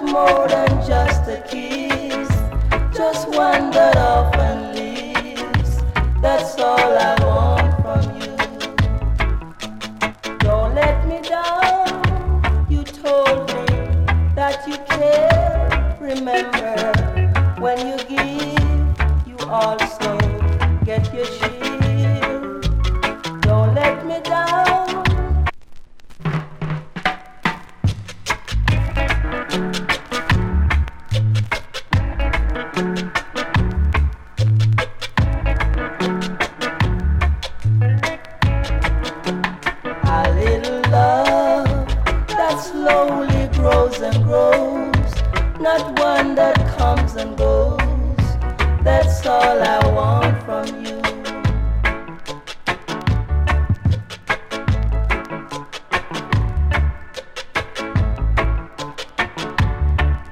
more than just a kiss, just one that often leaves. That's all I want from you. Don't let me down. You told me that you care. Remember, when you give, you also get your share. Don't let me down. A little love that slowly grows and grows, not one that